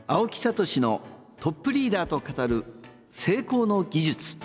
青木聡のトップリーダーと語る成功の技術。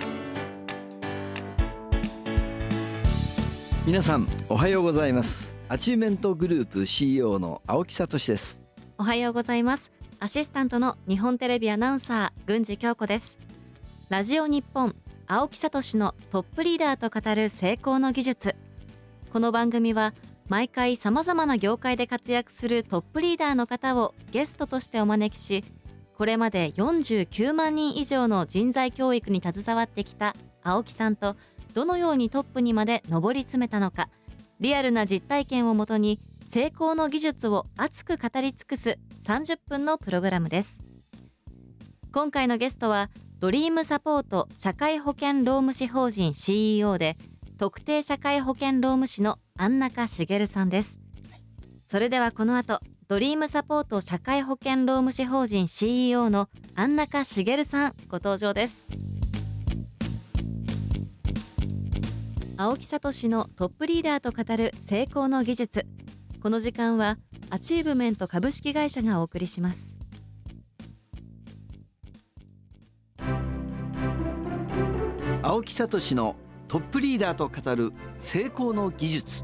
皆さんおはようございます。アチューメントグループ CEO の青木聡です。 おはようございます。アシスタントの日本テレビアナウンサー郡司京子です。ラジオ日本青木聡のトップリーダーと語る成功の技術。この番組は毎回さまざまな業界で活躍するトップリーダーの方をゲストとしてお招きし、これまで49万人以上の人材教育に携わってきた青木さんと、どのようにトップにまで上り詰めたのか、リアルな実体験をもとに成功の技術を熱く語り尽くす30分のプログラムです。今回のゲストはドリームサポート社会保険労務士法人 CEO で特定社会保険労務士の安中茂さんです。それではこの後、ドリームサポート社会保険労務士法人 CEO の安中茂さんご登場です。青木聡のトップリーダーと語る成功の技術。この時間はアチーブメント株式会社がお送りします。 青木聡のトップリーダーと語る成功の技術。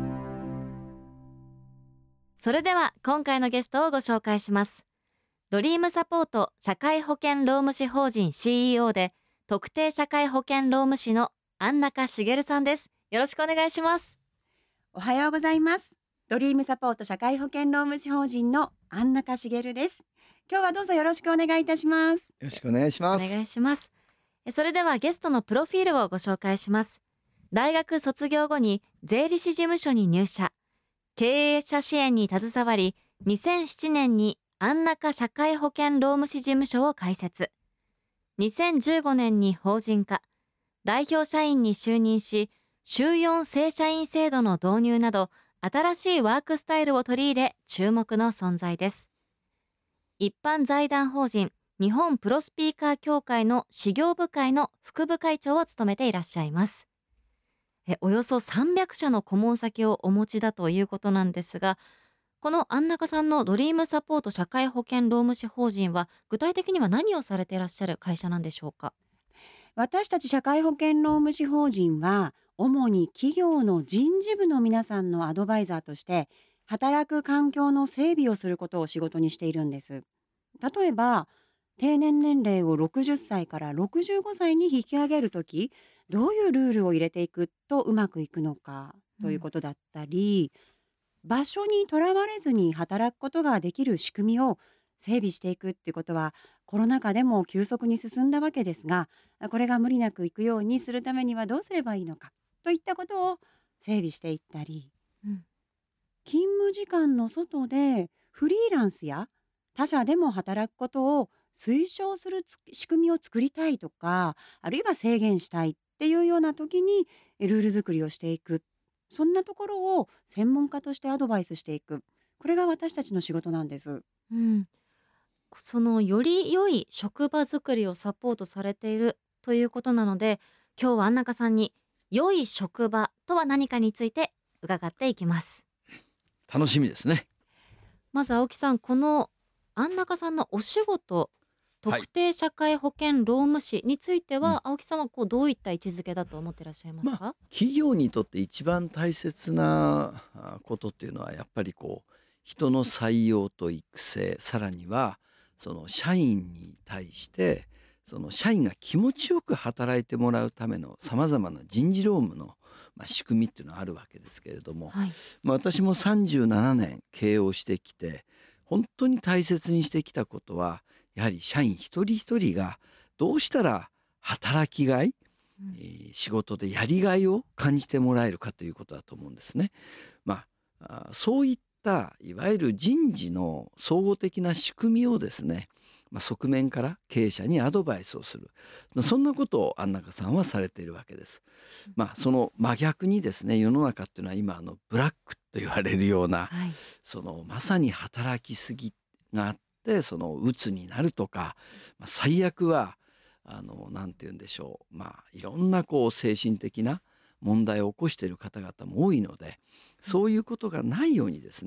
それでは今回のゲストをご紹介します。ドリームサポート社会保険労務士法人 CEO で特定社会保険労務士の安中茂さんです。よろしくお願いします。 おはようございます。ドリームサポート社会保険労務士法人の安中茂です。今日はどうぞよろしくお願いいたします。 よろしくお願いします。 お願いします。それではゲストのプロフィールをご紹介します。大学卒業後に税理士事務所に入社、経営者支援に携わり、2007年に安中社会保険労務士事務所を開設。2015年に法人化、代表社員に就任し、週4正社員制度の導入など、新しいワークスタイルを取り入れ、注目の存在です。一般財団法人日本プロスピーカー協会の事業部会の副部会長を務めていらっしゃいます。およそ300社の顧問先をお持ちだということなんですが、この安中さんのドリームサポート社会保険労務士法人は具体的には何をされていらっしゃる会社なんでしょうか？ 私たち社会保険労務士法人は主に企業の人事部の皆さんのアドバイザーとして働く環境の整備をすることを仕事にしているんです。例えば定年年齢を60歳から65歳に引き上げるとき、どういうルールを入れていくとうまくいくのかということだったり、場所にとらわれずに働くことができる仕組みを整備していくっていうことはコロナ禍でも急速に進んだわけですが、これが無理なくいくようにするためにはどうすればいいのかといったことを整備していったり、勤務時間の外でフリーランスや他社でも働くことを推奨する仕組みを作りたいとか、あるいは制限したいっていうような時にルール作りをしていく、そんなところを専門家としてアドバイスしていく、これが私たちの仕事なんです。 うん、そのより良い職場づくりをサポートされているということなので、今日は安中さんに良い職場とは何かについて伺っていきます。 楽しみですね。 まず青木さん、この安中さんのお仕事、特定社会保険労務士については、青木さんはどういった位置づけだと思っていらっしゃいますか？ 企業にとって一番大切なことっていうのはやっぱり人の採用と育成、さらにはその社員に対してその社員が気持ちよく働いてもらうためのさまざまな人事労務の仕組みっていうのはあるわけですけれども、私も37年経営をしてきて本当に大切にしてきたことは、やはり社員一人一人がどうしたら働きがい、仕事でやりがいを感じてもらえるかということだと思うんですね。そういったいわゆる人事の総合的な仕組みをですね、側面から経営者にアドバイスをする、そんなことを安中さんはされているわけです。その真逆にですね、世の中っていうのは今ブラックと言われるような、そのまさに働きすぎがあってその鬱になるとか、最悪はなんて言うんでしょう、いろんな精神的な問題を起こしている方々も多いので、そういうことがないようにですね、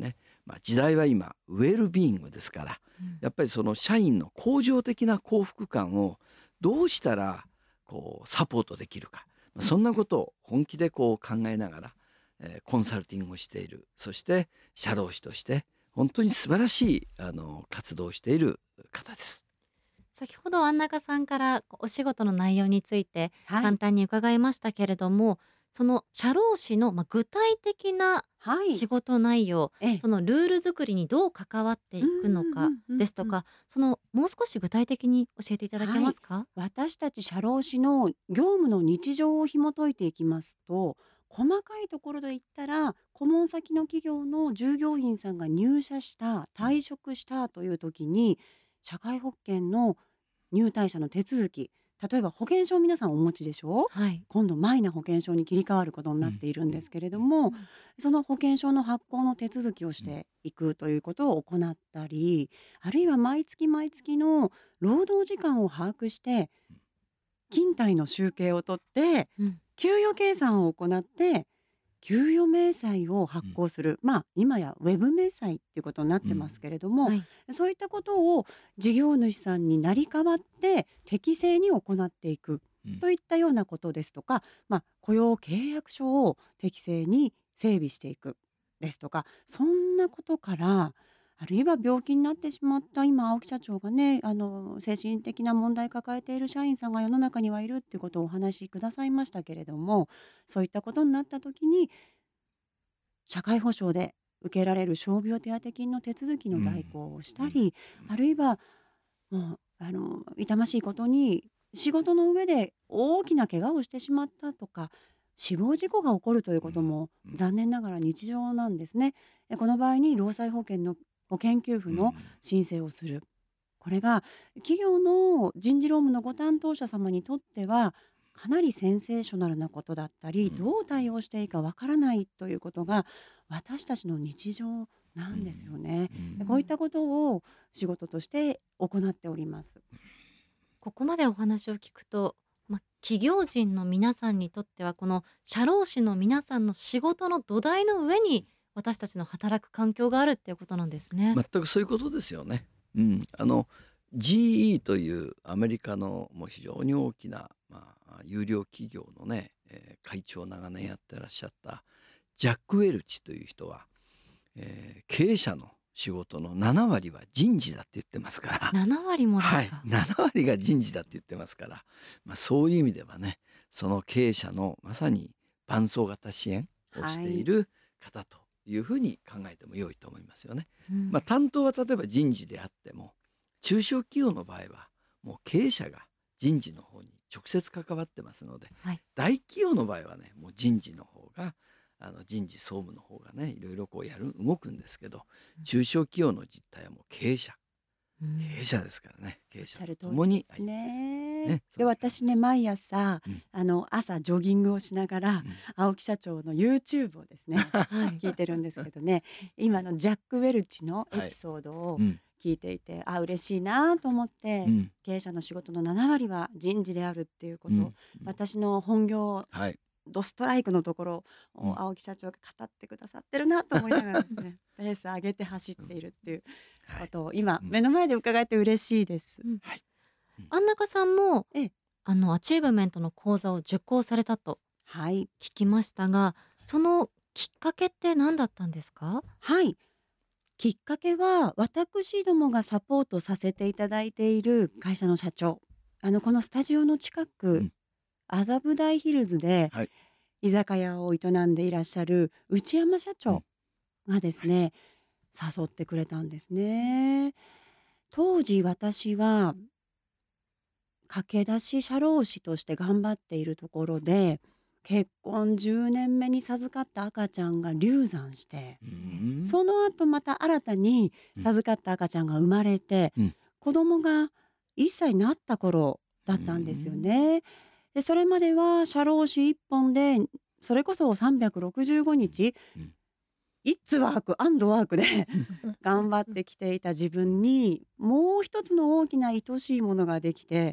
時代は今ウェルビーイングですから、やっぱりその社員の恒常的な幸福感をどうしたらこうサポートできるか、そんなことを本気でこう考えながら、コンサルティングをしている、そして社労士として本当に素晴らしい活動をしている方です。 先ほど安中さんからお仕事の内容についてはい。 簡単に伺いましたけれども、その社労士の具体的なはい。 仕事内容、 ええ。 そのルール作りにどう関わっていくのかですとうん。 か、そのもう少し具体的に教えていただけはい。 ますか？ 私たち社労士の業務の日常を紐解いていきますと、細かいところで言ったら、顧問先の企業の従業員さんが入社した、退職したという時に、社会保険の入退社の手続き、例えば保険証を皆さんお持ちでしょう。 はい。 今度マイナ保険証に切り替わることになっているんですけれども、その保険証の発行の手続きをしていくということを行ったり、あるいは毎月毎月の労働時間を把握して勤怠の集計を取ってうん。 給与計算を行って給与明細を発行する、今やウェブ明細っていうことになってますけれども、 はい。 そういったことを事業主さんになり代わって適正に行っていくといったようなことですとか、雇用契約書を適正に整備していくですとか、そんなことから、あるいは病気になってしまった今青木社長がね、精神的な問題抱えている社員さんが世の中にはいるっていうことをお話しくださいましたけれども、そういったことになった時に社会保障で受けられる傷病手当金の手続きの代行をしたり、あるいはもう痛ましいことに仕事の上で大きな怪我をしてしまったとか死亡事故が起こるということも残念ながら日常なんですね。この場合に労災保険の保険給付の申請をする。これが企業の人事労務のご担当者様にとってはかなりセンセーショナルなことだったり、どう対応していいかわからないということが私たちの日常なんですよね。でこういったことを仕事として行っております。 ここまでお話を聞くと、企業人の皆さんにとってはこの社労士の皆さんの仕事の土台の上に私たちの働く環境があるっていうことなんですね。 全くそういうことですよね。GE というアメリカのもう非常に大きな、有料企業のね、会長を長年やってらっしゃったジャック・ウェルチという人は、経営者の仕事の7割は人事だって言ってますから、 7割もですはい、 か。 7割が人事だって言ってますから、そういう意味ではね、その経営者のまさに伴走型支援をしている方というふうに考えても良いと思いますよね。担当は例えば人事であっても、中小企業の場合はもう経営者が人事の方に直接関わってますので、 はい。 大企業の場合はね、もう人事の方が人事総務の方がね、いろいろこう動くんですけど、中小企業の実態はもう経営者ですからね、経営者おっしゃる通と共にりですね。 そんな感じ私ね、 です。 毎朝、 うん朝ジョギングをしながら、青木社長の YouTube をですね、 はい。 聞いてるんですけどね、今のジャック・ウェルチのエはい。 ピソードをうん聞いていて、嬉しいなと思って、 うん経営者の仕事の7割は人事であるっていうこと、 うん私の本業、 はい。 ドストライクのところを青木社長が語ってくださってるなと思いながらですね、ペース上げて走っているっていうはい。 ことを今うん目の前で伺えて嬉しいです。 うん。 はい。うん安中さんもええ、 アチーブメントの講座を受講されたとはい。 聞きましたが、そのきっかけって何だったんですか？ はい。きっかけは、私どもがサポートさせていただいている会社の社長、このスタジオの近く、 うん麻布台ヒルズではい。 居酒屋を営んでいらっしゃる内山社長がですね、誘ってくれたんですね。当時私は駆け出し社労士として頑張っているところで、結婚10年目に授かった赤ちゃんが流産して、その後また新たに授かった赤ちゃんが生まれて、 うん子供が1歳になった頃だったんですよね。でそれまでは社労士一本でそれこそ365日イッツワークアンドワークで頑張ってきていた自分にもう一つの大きな愛しいものができて、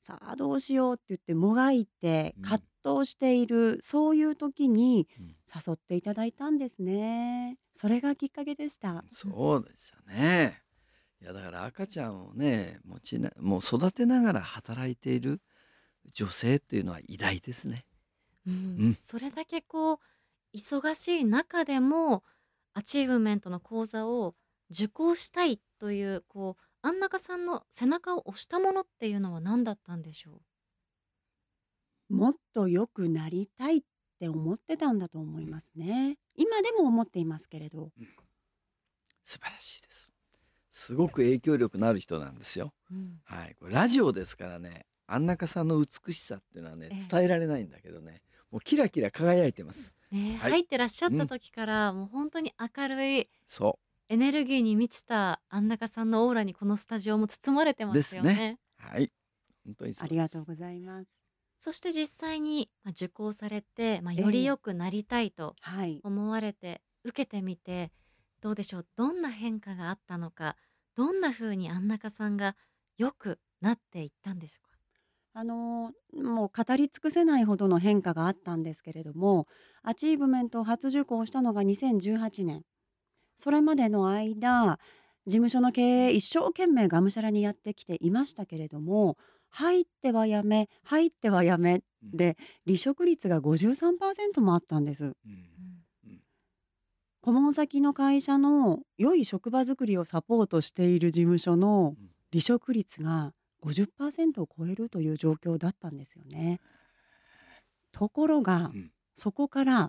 さあどうしようって言ってもがいてうん葛藤している、そういう時にうん誘っていただいたんですね。それがきっかけでした。 そうですよね。いやだから赤ちゃんをねもう育てながら働いている女性っていうのは偉大ですね。うん、 それだけ忙しい中でもアチーブメントの講座を受講したいという安中さんの背中を押したものっていうのは何だったんでしょう？ もっと良くなりたいって思ってたんだと思いますね。今でも思っていますけれど。 素晴らしいです。すごく影響力のある人なんですよ。はい、これラジオですからね、安中さんの美しさっていうのはね、 ええ伝えられないんだけどね、もうキラキラ輝いてます。 ね、 はい、 入ってらっしゃっうん、 た時からもう本当に明るいそエネルギーに満ちた安中さんのオーラにこのスタジオも包まれてうますですね。 よね。 はい、本当にあそうです。 りがとうございます。 そして実際に、受講されて、 えよりえ、 良くなりたいとはい。 思われて受けてみてどうでしょう、どんな変化があったのか、どんな風に安中さんが良くなっていったんでしょうか？ もう語り尽くせないほどの変化があったんですけれども、アチーブメントを初受講したのが2018年。それまでの間、事務所の経営一生懸命がむしゃらにやってきていましたけれども、入ってはやめ、入ってはやめうん、 で、離職率が53%もあったんです。 うん、 うん。 うん、 顧問先の会社の良い職場づくりをサポートしている事務所のうん、 離職率が50%を超えるという状況だったんですよね。ところが、 うん、 そこから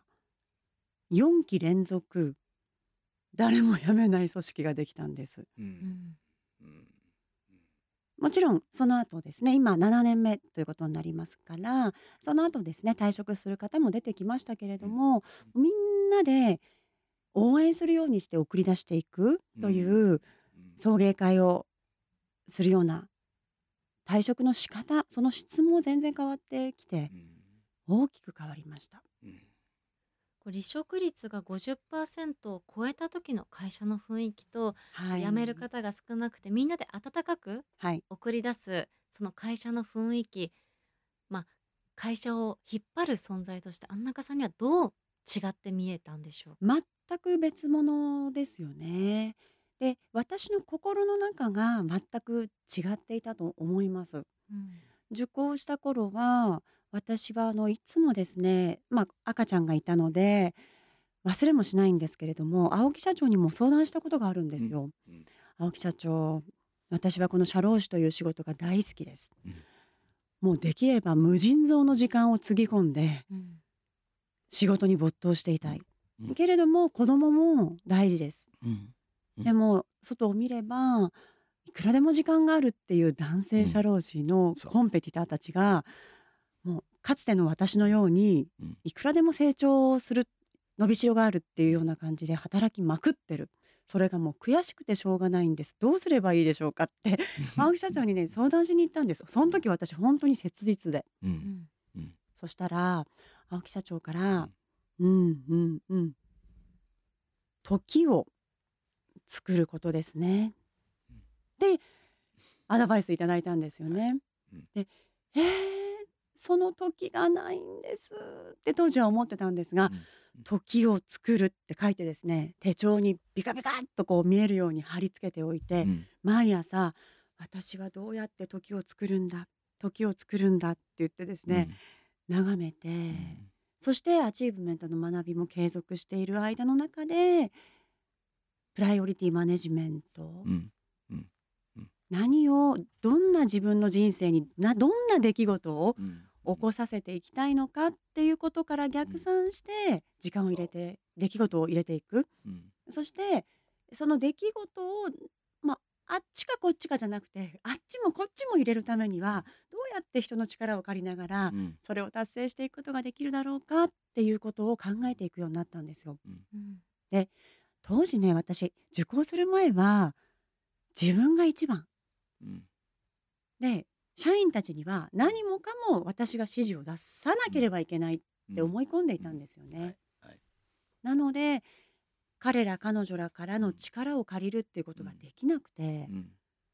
4期連続、誰も辞めない組織ができたんです。 うん、 うん。 うん、 もちろんその後ですね、今7年目ということになりますから、その後ですね、退職する方も出てきましたけれうん、 ども、みんなで応援するようにして送り出していくというん、 う送迎会をするような退職の仕方、その質も全然変わってきて、大きく変わりました。 うん、 離職率が50%を超えた時の会社の雰囲気と、 はい。 辞める方が少なくてみんなで温かくはい。 送り出すその会社の雰囲気、まあ、会社を引っ張る存在として安中さんにはどう違って見えたんでしょう？ 全く別物ですよね。で、私の心の中が全く違っていたと思います。 うん。 受講した頃は、私はいつもですね、赤ちゃんがいたので、忘れもしないんですけれども、青木社長にも相談したことがあるんでうん、 すよ。 うん、 青木社長、私はこの社労士という仕事が大好きです。 うん、 もうできれば無尽蔵の時間をつぎ込んでうん。 仕事に没頭していうん、 たい。 うん、 けれども子供も大事です。 うん、うん、 でも外を見ればいくらでも時間があるっていう男うん、 性社労士のそコンペティターたちがもうかつての私のようにう、うん、 いくらでも成長する伸びしろがあるっていうような感じで働きまくってる。それがもう悔しくてしょうがないんです。どうすればいいでしょうかって青木社長にね相談しに行ったんです。その時私本当に切実で。 うん、 うん。 うん、 そしたら青木社長からうん、 「うんうんうん、時を作ることですね」でアドバイスいただいたんですよね。 うん、 で、えー、その時がないんですって当時は思ってたんですが、 うん、 時を作るって書いてですね、手帳にビカビカっとこう見えるように貼り付けておいて、 うん、 毎朝私はどうやって時を作るんだ、時を作るんだって言ってですね、 うん、 眺めて、そしてアチーブメントの学びも継続している間の中で、プライオリティマネジメント、 うん、うん、うん、 何をどんな自分の人生にどんな出来事をうん、 起こさせていきたいのかっていうことからうん、 逆算して時間を入れそて出来事を入れていく。 う、うん、 そしてその出来事を、あっちかこっちかじゃなくてあっちもこっちも入れるためにはどうやって人の力を借りながらうん、 それを達成していくことができるだろうかっていうことを考えていくようになったんですよ。 うん、 うん。 で当時ね私受講する前は自分が一番うん、 で、社員たちには何もかも私が指示を出さなうん、 ければいけないっうん、 て思い込んでいうん、 たんですよはい、 ね。 はい、 なので、彼ら彼女らからのうん、 力を借りるっていうことうん、 ができなくて、 うん、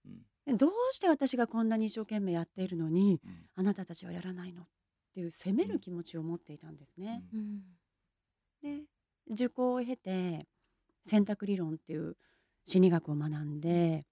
うんでどうして私がこんなに一生懸命やっているのにうんあなたたちはやらないのっていう責めうんる気持ちを持っていたんですね。 うんうんで受講を経て選択理論っていう心理学を学んで、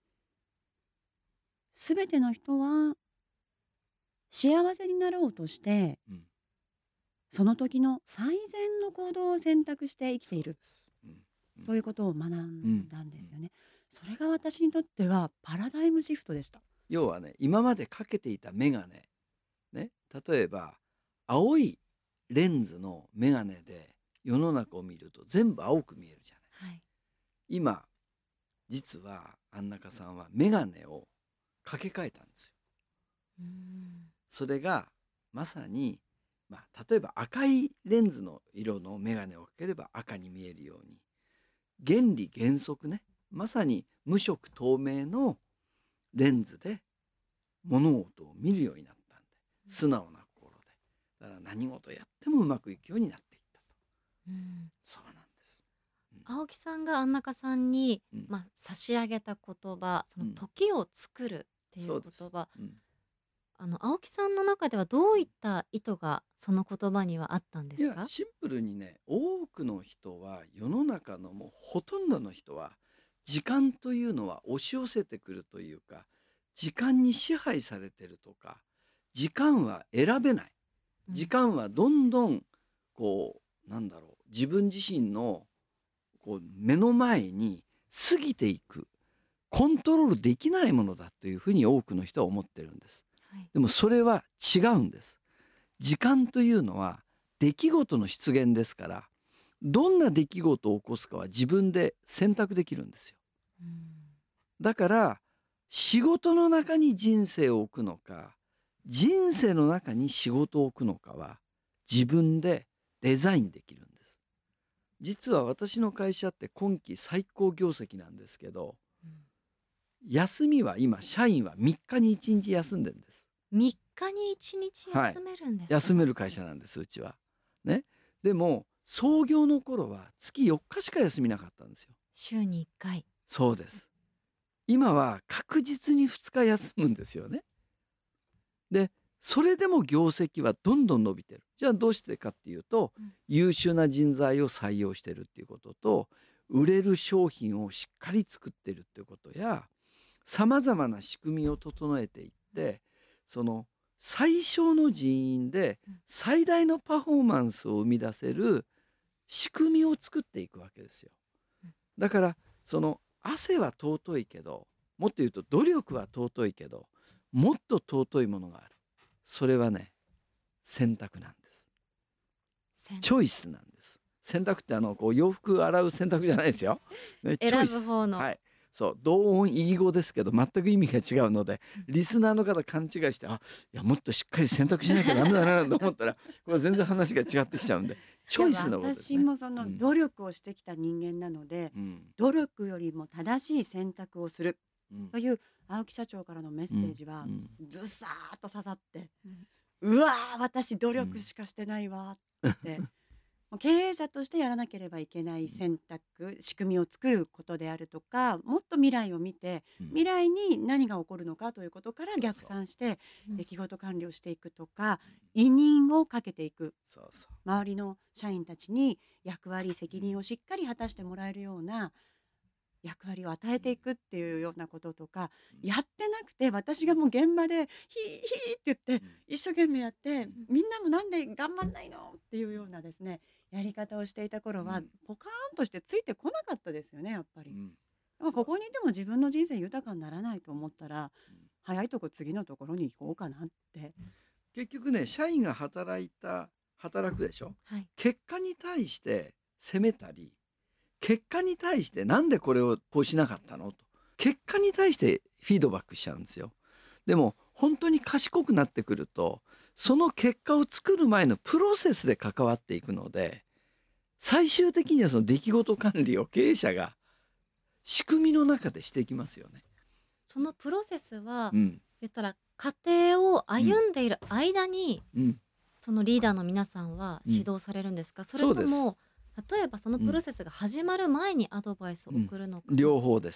全ての人は幸せになろうとしてうんその時の最善の行動を選択して生きているそうですということを学んだんですよね。それが私にとってはパラダイムシフトでした。 要はね、今までかけていたメガネね、例えば青いレンズのメガネで世の中を見ると全部青く見えるじゃない。 はい今実は安中さんはメガネをかけ替えたんですよ。 うんそれがまさに、例えば赤いレンズの色のメガネをかければ赤に見えるように、原理原則ね、まさに無色透明のレンズで物事を見るようになったんで、素直な心で、だから何事やってもうまくいくようになっていったと。 うんそうなんです。 青木さんが安中さんに、 うん差し上げた言葉、そのうん時を作るっていうそうです言葉、 うん青木さんの中ではどういった意図がその言葉にはあったんでいやすか？ シンプルにね、多くの人は世の中のもうほとんどの人は時間というのは押し寄せてくるというか、時間に支配されてるとか、時間は選べない、 うん時間はどんどん自分自身の目の前に過ぎていく、コントロールできないものだというふうに多くの人は思ってるんです。 はいでもそれは違うんです。時間というのは出来事の出現ですから、どんな出来事を起こすかは自分で選択できるんですよ。 うんだから仕事の中に人生を置くのか、人生の中に仕事を置くのかは自分でデザインできるんです。実は私の会社って今期最高業績なんですけど、 うん休みは今社員は3日に1日休んでるんです。 3日に1日休めるんですか？ 休める会社なんです、うちは。ね。でも創業の頃は月4日しか休みなかったんですよ。 週に1回。 そうです。今は確実に2日休むんですよね。で、それでも業績はどんどん伸びてる。じゃあどうしてかっていうと、 うん優秀な人材を採用してるっていうことと、売れる商品をしっかり作ってるっていうことや、さまざまな仕組みを整えていって、その最小の人員でうん最大のパフォーマンスを生み出せる仕組みを作っていくわけですようん。 だからその汗は尊いけど、もっと言うと努力は尊いけど、もっと尊いものがある。それはね、選択なんです。チョイスなんです。洗濯って洋服洗う洗濯じゃないですよ。ね、チョイス。 選ぶ方のはい。そう、同音異義語ですけど全く意味が違うので、 うんリスナーの方勘違いして、いやもっとしっかり洗濯しなきゃダメだなと思ったら、これ全然話が違ってきちゃうんで、チョイスのことですね。 私もその努力をしてきた人間なので、 うん努力よりも正しい選択をするうんという青木社長からのメッセージはうんずさーっと刺さって、 うんうわー私努力しかしてないわーって、もう経営者としてやらなければいけない選択、仕組みを作ることであるとか、もっと未来を見てうん未来に何が起こるのかということから逆算してうん出来事管理をしていくとか、委任をかけていく、 そうそう。 周りの社員たちに役割責任をしっかり果たしてもらえるような役割を与えていくっていうようなこととか、やってなくて私がもう現場でヒーヒーって言って一生懸命やって、みんなもなんで頑張んないのっていうようなですねやり方をしていた頃は、 うんポカーンとしてついてこなかったですよね、やっぱり。 うんでもここにいても自分の人生豊かにならないと思ったら、早いとこ次のところに行こうかなって。 結局ね、社員が働くでしょ。 はい結果に対して責めたり、結果に対してなんでこれをこうしなかったのと、結果に対してフィードバックしちゃうんですよ。でも本当に賢くなってくると、その結果を作る前のプロセスで関わっていくので、最終的にはその出来事管理を経営者が仕組みの中でしていきますよね。 そのプロセスは、 うん言ったら家庭を歩んでいる間に、 うんそのリーダーの皆さんは指導されるんですか？それとも例えばそのプロセスが始まる前にアドバイスを送るのか、 両方です。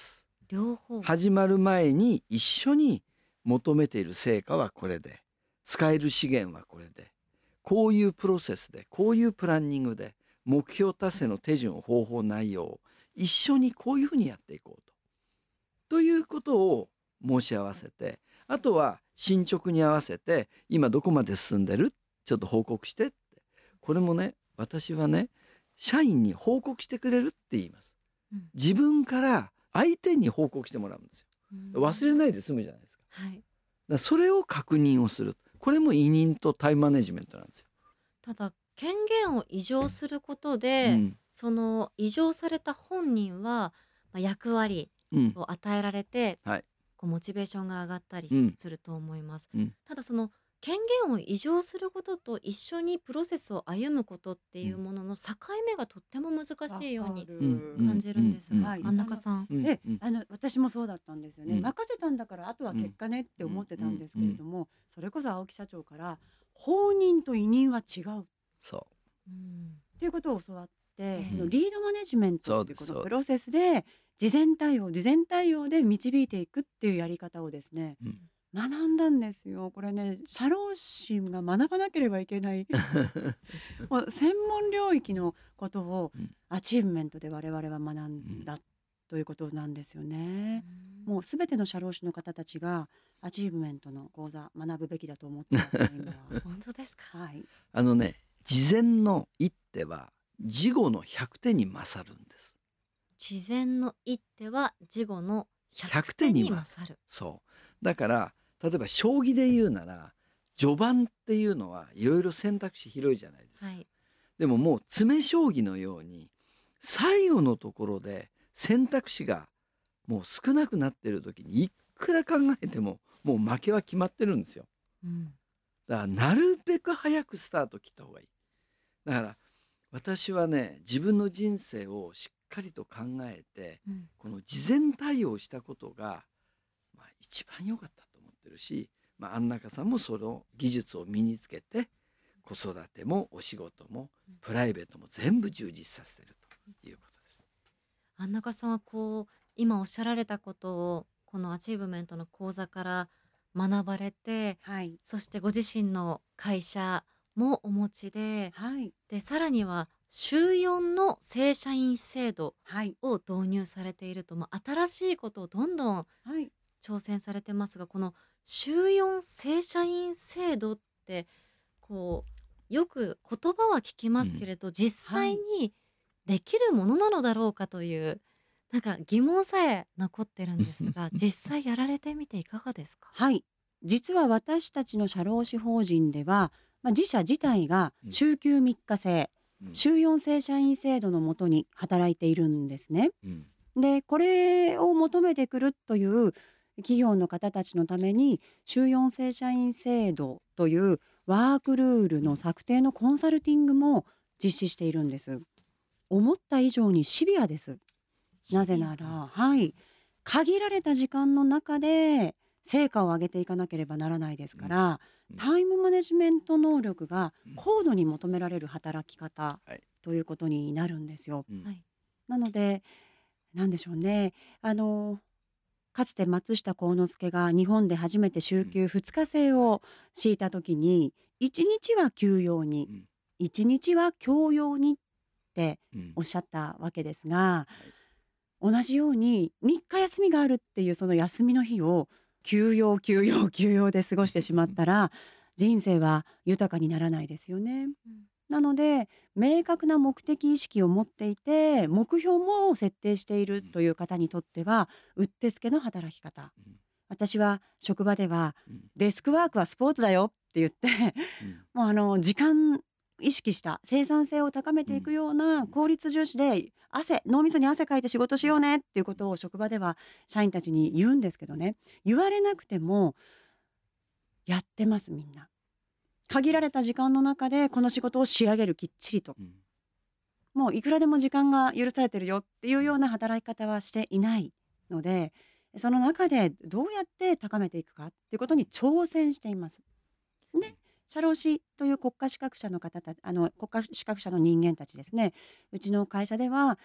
両方。 始まる前に一緒に求めている成果はこれで、使える資源はこれで、こういうプロセスで、こういうプランニングで、目標達成の手順、方法、内容を一緒にこういうふうにやっていこうということを申し合わせて、あとは進捗に合わせて今どこまで進んでる、ちょっと報告してって。これもね、私はね、社員に報告してくれるって言います。 うん自分から相手に報告してもらうんですよ。忘れないで済むじゃないですか。 はい。 だからそれを確認をする。これも委任とタイムマネジメントなんですよ。 ただ権限を委譲することうで、 ん、 その委譲された本人は、役割うん、 を与えられて、 はい、 こうモチベーションが上がったりうんすると思います。 うん、 ただその権限を委譲することと一緒にプロセスを歩むことっていうものの境目がとっても難しいように感じるんですが、 はい安中さん。 私もそうだったんですよね、 うん任せたんだからあとは結果ねって思ってたんですけれども、それこそ青木社長から放任と委任は違うっそうんていうことを教わって、 ええそのリードマネジメントっていうこそうですのプロセスで事前対応で導いていくっていうやり方をですね、 う、うん学んだんですよ。これね、社労士が学ばなければいけないもう専門領域のことをうんアチーブメントで我々は学んだということなんですよね。もうすべての社労士の方たちがアチーブメントの講座学ぶべきだと思ってますね、今は。 本当ですか。 はい。 事前の一手は事後の100手に勝るんです。 事前の一手は事後の100 100 手に手に勝る。 そうだから、例えば将棋で言うなら序盤っていうのはいろいろ選択肢広いじゃないですか。 はい。 でももう詰め将棋のように最後のところで選択肢がもう少なくなってる時にいくら考えてももう負けは決まってるんですよ。 うんだからなるべく早くスタート切った方がいい。だから私はね、自分の人生をしっかりと考えてうんこの事前対応したことが、一番良かったと思ってるし、安中さんもその技術を身につけて子育てもお仕事もプライベートも全部充実させてるということです。 安中さんはこう今おっしゃられたことをこのアチーブメントの講座から学ばれて、 はい。 そしてご自身の会社もお持ちで、 はい。 さらには週4の正社員制度はい。 を導入されていると、新しいことをどんどんはい。 挑戦されてますが、この週4正社員制度ってこうよく言葉は聞きますけれど、実際にできるものなのだろうかというなんか疑問さえ残ってるんですが、実際やられてみていかがですか？ はい。実は私たちの社労士法人では、自社自体が週休3日制、週4正社員制度のもとに働いているんですね。で、これを求めてくるという企業の方たちのために、週4正社員制度というワークルールの策定のコンサルティングも実施しているんです。思った以上にシビアです。なぜなら、限られた時間の中で成果を上げていかなければならないですから、タイムマネジメント能力が高度に求められる働き方ということになるんですよ。 はい。 なので、なんでしょうね。かつて松下幸之助が日本で初めて週休2日制を敷いた時に、1日は休養に、1日は教養にっておっしゃったわけですが、同じように3日休みがあるっていうその休みの日を休養で過ごしてしまったら人生は豊かにならないですよね。なので明確な目的意識を持っていて目標も設定しているという方にとってはうってつけの働き方。私は職場ではデスクワークはスポーツだよって言ってもう時間意識した生産性を高めていくような効率重視で脳みそに汗かいて仕事しようねっていうことを職場では社員たちに言うんですけどね、言われなくてもやってます。みんな限られた時間の中でこの仕事を仕上げる、きっちりと。もういくらでも時間が許されてるよっていうような働き方はしていないので、その中でどうやって高めていくかっていうことに挑戦しています。で、社労士という国家資格者の方た国家資格者の人間たちですね、うちの会社では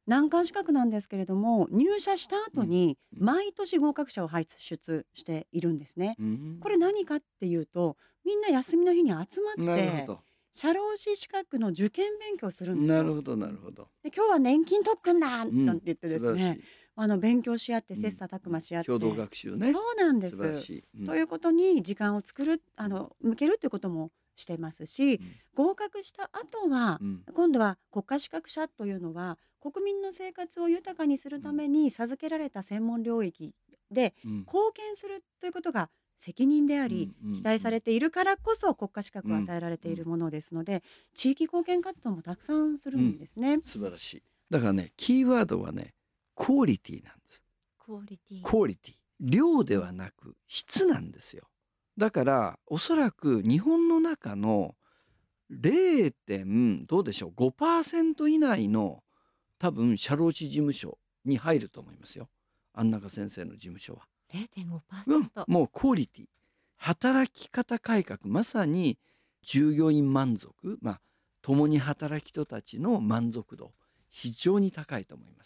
難関資格なんですけれども、入社した後にうん毎年合格者を輩出しているんですね。これ何かっていうと、みんな休みの日に集まっなるほてど社労士資格の受験勉強するんですよ。 なるほどなるほど。 で、今日は年金特訓だなんて言ってですね、 素晴らしい。 勉強し合ってうん切磋琢磨し合って、 共同学習ね。 そうなんで素晴らす。 しい。 ということに時間を向けるっていうこともしてますし、合格した後は、今度は国家資格者というのは国民の生活を豊かにするために授けられた専門領域で貢献するということが責任であり、期待されているからこそ国家資格を与えられているものですので、地域貢献活動もたくさんするんですね。 素晴らしい。だからね、キーワードはね、クオリティなんです。 クオリティ。 クオリティ、量ではなく質なんですよ。だからおそらく日本の中の 0. どうでしょう 5% 以内の多分社労士事務所に入ると思いますよ、安中先生の事務所は。 0.5%、 もうクオリティ、働き方改革、まさに従業員満足、共に働く人たちの満足度非常に高いと思います。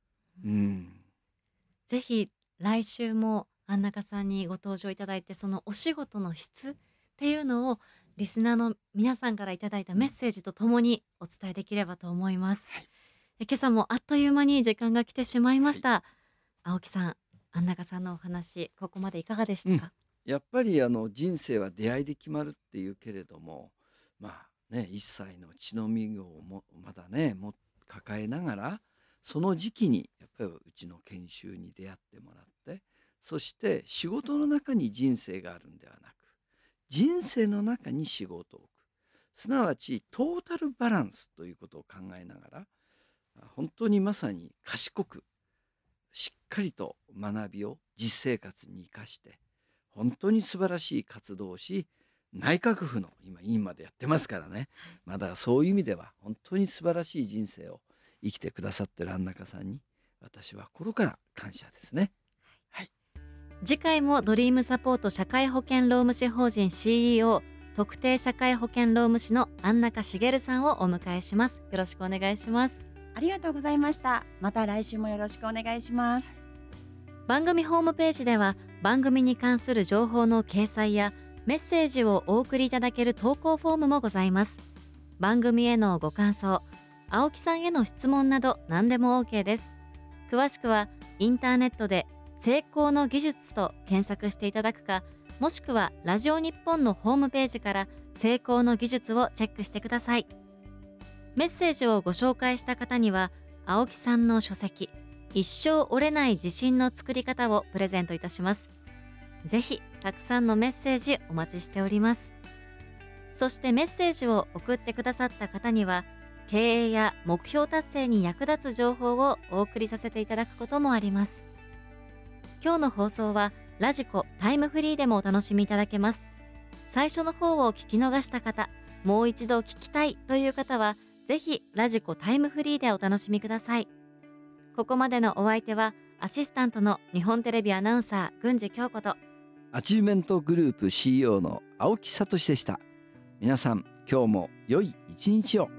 ぜひ来週も安中さんにご登場いただいて、そのお仕事の質っていうのをリスナーの皆さんからいただいたメッセージとともにお伝えできればと思います。今朝もあっという間に時間が来てしまいました。青木さん、安中さんのお話、ここまでいかがでしたか？ やっぱり人生は出会いで決まるっていうけれども、一歳の血のみをもまだね抱えながら、その時期にやっぱりうちの研修に出会ってもらって、そして仕事の中に人生があるんではなく、人生の中に仕事を置く、すなわちトータルバランスということを考えながら、本当にまさに賢くしっかりと学びを実生活に生かして、本当に素晴らしい活動をし、内閣府の今委員までやってますからね、だからそういう意味では本当に素晴らしい人生を生きてくださってる安中さんに私は心から感謝ですね。 次回もドリームサポート社会保険労務士法人 CEO 特定社会保険労務士の安中茂さんをお迎えします。よろしくお願いします。 ありがとうございました。また来週もよろしくお願いします。 番組ホームページでは番組に関する情報の掲載やメッセージをお送りいただける投稿フォームもございます。番組へのご感想、青木さんへの質問など何でも OK です。詳しくはインターネットで成功の技術と検索していただくか、もしくはラジオ日本のホームページから成功の技術をチェックしてください。メッセージをご紹介した方には青木さんの書籍一生折れない自信の作り方をプレゼントいたします。ぜひたくさんのメッセージお待ちしております。そしてメッセージを送ってくださった方には経営や目標達成に役立つ情報をお送りさせていただくこともあります。今日の放送はラジコタイムフリーでもお楽しみいただけます。最初の方を聞き逃した方、もう一度聞きたいという方はぜひラジコタイムフリーでお楽しみください。ここまでのお相手はアシスタントの日本テレビアナウンサー郡司京子とアチューメントグループ CEO の青木聡でした。皆さん今日も良い一日を。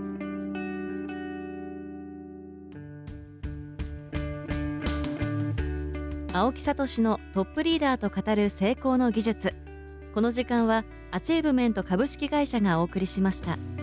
青木聡のトップリーダーと語る成功の技術。この時間はアチーブメント株式会社がお送りしました。